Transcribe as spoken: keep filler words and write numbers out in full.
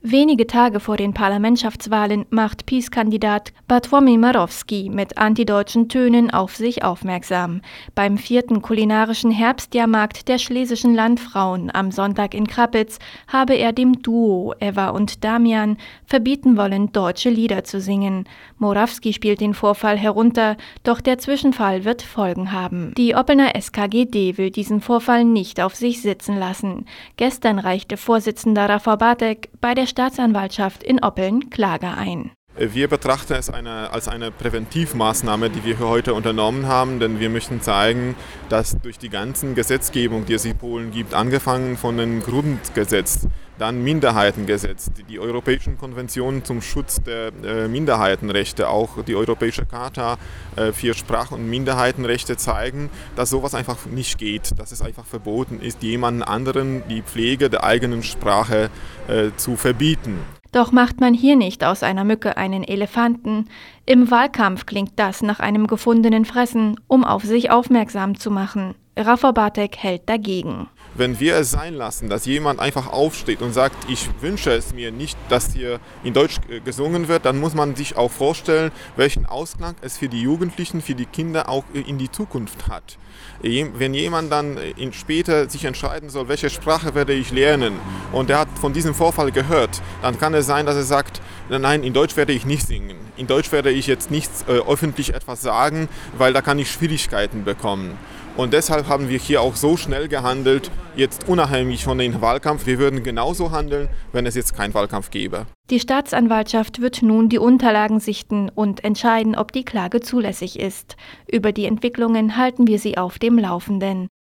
Wenige Tage vor den Parlamentschaftswahlen macht PiS-Kandidat Bartłomiej Marowski mit antideutschen Tönen auf sich aufmerksam. Beim vierten kulinarischen Herbstjahrmarkt der schlesischen Landfrauen am Sonntag in Krappitz habe er dem Duo Eva und Damian verbieten wollen, deutsche Lieder zu singen. Morawski spielt den Vorfall herunter, doch der Zwischenfall wird Folgen haben. Die Oppelner S K G D will diesen Vorfall nicht auf sich sitzen lassen. Gestern reichte Vorsitzender Rafał Bartek bei der Staatsanwaltschaft in Oppeln Klage ein. Wir betrachten es eine, als eine Präventivmaßnahme, die wir heute unternommen haben, denn wir möchten zeigen, dass durch die ganzen Gesetzgebung, die es in Polen gibt, angefangen von dem Grundgesetz, dann Minderheitengesetz, die Europäischen Konventionen zum Schutz der äh, Minderheitenrechte, auch die Europäische Charta äh, für Sprach- und Minderheitenrechte zeigen, dass sowas einfach nicht geht, dass es einfach verboten ist, jemanden anderen die Pflege der eigenen Sprache äh, zu verbieten. Doch macht man hier nicht aus einer Mücke einen Elefanten. Im Wahlkampf klingt das nach einem gefundenen Fressen, um auf sich aufmerksam zu machen. Rafał Bartek hält dagegen. Wenn wir es sein lassen, dass jemand einfach aufsteht und sagt, ich wünsche es mir nicht, dass hier in Deutsch gesungen wird, dann muss man sich auch vorstellen, welchen Ausklang es für die Jugendlichen, für die Kinder auch in die Zukunft hat. Wenn jemand dann später sich entscheiden soll, welche Sprache werde ich lernen, und er hat von diesem Vorfall gehört, dann kann es sein, dass er sagt, nein, in Deutsch werde ich nicht singen. In Deutsch werde ich jetzt nicht äh, öffentlich etwas sagen, weil da kann ich Schwierigkeiten bekommen. Und deshalb haben wir hier auch so schnell gehandelt, jetzt unabhängig von dem Wahlkampf. Wir würden genauso handeln, wenn es jetzt keinen Wahlkampf gäbe. Die Staatsanwaltschaft wird nun die Unterlagen sichten und entscheiden, ob die Klage zulässig ist. Über die Entwicklungen halten wir Sie auf dem Laufenden.